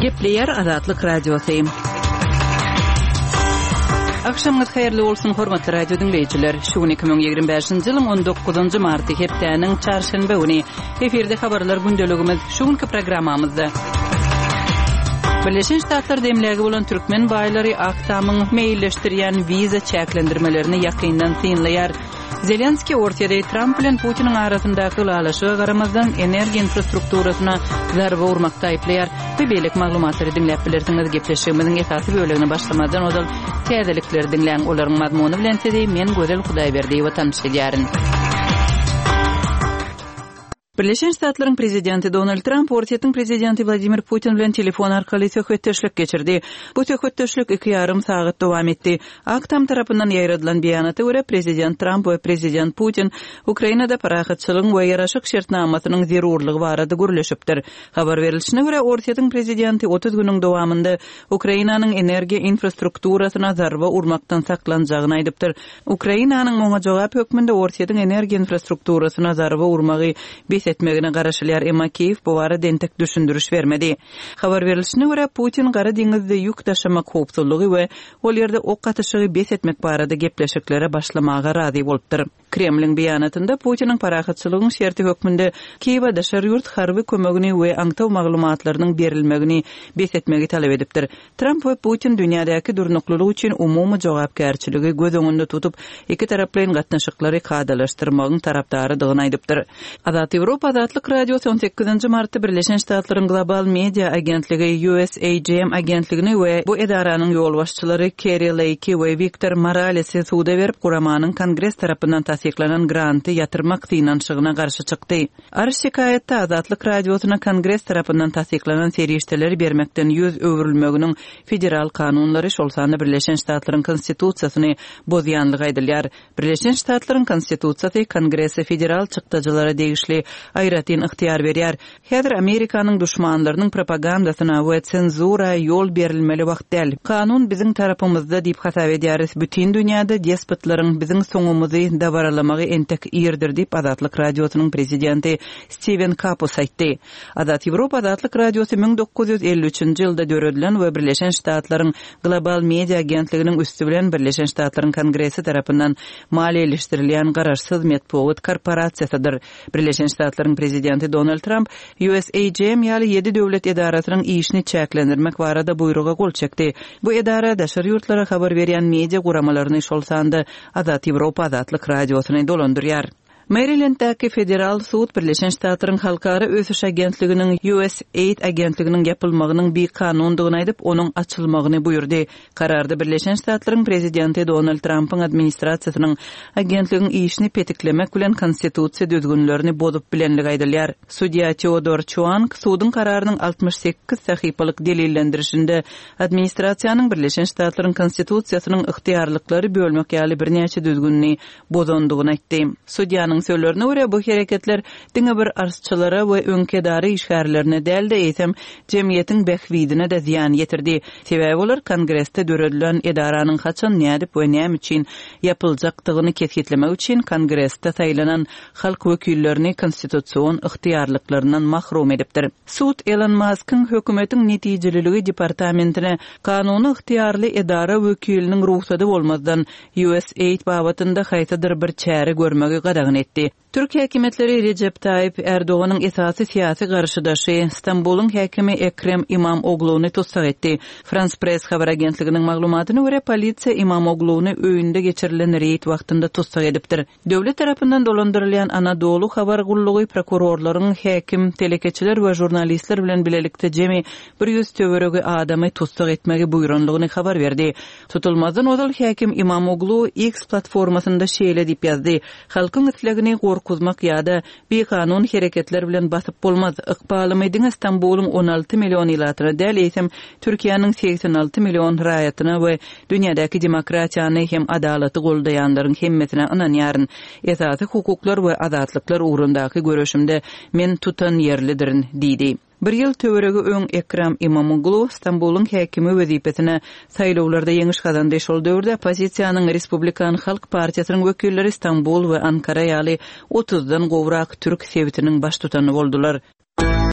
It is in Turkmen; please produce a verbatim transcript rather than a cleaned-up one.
Gepleyer Azatlyk Radiosu. Akşamınız hayırlı olsun hormatly radio dinleyijiler. Şu iki bin ýygrimi beşinji ýylyň on dokuzynjy marty hepdeniň çarşamba güni eferde habarlar gündeligimiz şuňky programmamyzda. Birleşen Ştatlar demlägi bolan türkmen baýlary aktamyň meýilleşdirýän wiza çäklendirmelerini ýakyndan synlaýar. Zelenski ortada Trump bilen Putinin arasyndaky galaşyga garamazdan energiýa infrastrukturasyna zarba urmakda aýplaýar. Bu beýlik maglumatlary dinläp bilersiňiz. Gepleşigimiziň esasy bölegine başlamadan odal täzelikleri dinleň olaryň mazmuny bilen tedi men Gözel Hudaýberdiýewa tanışylýaryn. Birleşen Ştatlaryň prezidenti Donald Trump Ortiýetiň prezidenti Vladimir Putin bilen telefon arkaly söhbetdeşlik geçirdi. Bu söhbetdeşlik iki ýarym sagat dowam etdi. Aktam tarapyndan ýaýradylan beýanata görä prezident Trump we prezident Putin Ukrainada parahatçylygyň we ýaraşyk şertnamasynyň zerurlygy barada görleşipdir. Habar berilişine görä Ortiýetiň prezidenti otuz güniň dowamında Ukrainanyň energiýa infrastrukturasyna zarba urmakdan saklanjagyny aýdypdyr. Ukrainanyň oňa jogap hökmünde Ortiýetiň energiýa infrastrukturasyna zarba urmagy etmegine garaşylýar, emma Kiýew bu barada dentek düşündürüş bermedi. Habar berilişine görä Putin Gara deňizde ýük taşymak howpsuzlygy we ol ýerde ok atyşygy bes etmek barada gepleşiklere başlamaga razy bolupdyr. Kremliň beýanatynda Putiniň parahatçylygyň şerti hökmünde Kiýewa daşary ýurt harby kömegini we aňtaw maglumatlarynyň berilmegini bes etmegi talap edipdir. Trump we Putin dünýädäki durnuklylyk üçin umumy jogapkärçiligi göz öňünde tutup iki taraplaryň gatnaşyklary kadalaşdyrmagyň tarapdarydygyny aýdypdyr. Azat Ýewropa Azatlyk Radiosu on sekizinji martda Birleşen Ştatlaryň global media agentligi U S A G M agentligini we bu edaranyň ýolbaşçylary Keri Lake we Victor Morales'i suda berip guramanyň Kongres tarapyndan tasdiklanan granty ýatyrmak synanşygyna garşy çykdy. Arş şikayetde Azatlyk Radiosuna Kongres tarapyndan tasdiklanan serişdeleri bermekden ýüz öwrülmeginiň federal kanunlary şolsanda Birleşen Ştatlaryň konstitusiýasyny bozýanlygy aýdylýar. Birleşen Ştatlaryň konstitusiýasy Kongresi federal çykdyjylara degişli aýratyn yktyýar berýär. Häzir Amerikanyň düşmanlarynyň propagandasyna we senzura ýol berilmeli wagt däl. Kanun biziň tarapymyzda diýip hasap edýäris. Bütün dünýäde despotlaryň biziň soňumyzy dabaralamagy entek ýerdir diýip Azatlyk Radiosynyň prezidenti Steven Kapos aýtdy. Azat Ýewropa Azatlyk Radiosu ming dokuz ýüz elli üçinji ýylda döredilen we Birleşen Ştatlaryň global media agentliginiň üstü bilen Birleşen Ştatlaryň Kongresi tarapyndan maliýeleşdirilýän garaşsyz medpuwat korporasiýasydyr. Birleşen Ştatlaryň prezidenti Donald Trump U S A G M ýaly ýedi döwlet edarasynyň işini çäklendirmek barada buýruga gol çekdi. Bu edara daşary ýurtlara habar berýän media guramalaryny şolsandy Azat Ýewropa Azatlyk Radiosyny dolandyrýar. Maryland'daki federal sud Birleşen Ştatlaryň halkara ösüş agentliginiň U S A I D agentliginiň yapylmagynyň bir kanundygyny aýdyp onuň açylmagyny buýurdy. Kararda Birleşen Ştatlaryň prezidenti Donald Trump'yň administrasiýasynyň agentligiň işini petiklemek bilen konstitusiýa düzgünlerini bozup bilenligi aýdylýar. Sudya Theodor Chuang sudyň kararynyň altmış sekiz sahypalyk delillendirişinde administrasiýanyň Birleşen Ştatlaryň konstitusiýasynyň yktyýarlyklary bölmek ýaly birnäçe düzgünni bozandygyny aýtdy. Sudýanyň söýlerine görä bu hereketler diňe bir arsçylara we öňkedary işgärlerine däl-de eýsem jemgyýetiň behwidine de ziýan ýetirdi. Sebäbi olar Kongresde döredilen edaranyň haçan nädip we näme üçin ýapyljakdygyny kesgitlemek üçin Kongresde saýlanan halk wekillerini konstitusiýon yktyýarlyklaryndan mahrum edipdir. Sud Elon Musk'yň hökümetiň netijeliligi departamentine kanuny yktyýarly edara wekiliniň ruhsady bolmazdan U S A I D babatynda haýsadyr bir çäre görmegi gadagyn etdi. Türk häkimetleri Recep Tayyip Erdoğan'ın esasy siyasi garşydaşy İstanbul'un häkimi Ekrem İmamoğlu'nu tutsak etdi. France Press habar agentliginiň maglumatyna görä polisiýa İmamoğlu'nu öýünde geçirilen reýt wagtynda tutsak edipdir. Döwlet tarapyndan dolandyrylýan Anadolu habar gullugy prokurorlaryň häkim, telekeçiler we jurnalistler bilen bilelikde jemi bir ýüz töweregi adamy tutsak etmegi buýranlygyny habar berdi. Tutulmadan odal häkim İmamoğlu X platformasynda şeýle diýip ýazdy: "Halkyň islegini kuzmak ýa-da bir kanun hereketler bilen basyp bolmaz. Ykbalymydyň Istanbul'un on alty million ýylatyna däl eýsem Türkiýanyň seksen alty million raýatyna we dünýädäki demokratiýany hem adalaty goldaýanlaryň hemmesine ynanýaryn. Esasy hukuklar we azatlyklar ugrundaky görüşimde men tutan ýerlidirin" diýdi. Bir ýyl töweregi öň Ekrem İmamoğlu İstanbul'un häkimi wezipetine saýlawlarda ýeňiş gazandy. Şol döwürde opozisiýanyň Respublikan Halk Partiýasynyň wekilleri İstanbul we Ankara ýaly otuzdan gowrak türk sebitiniň baş tutany boldular.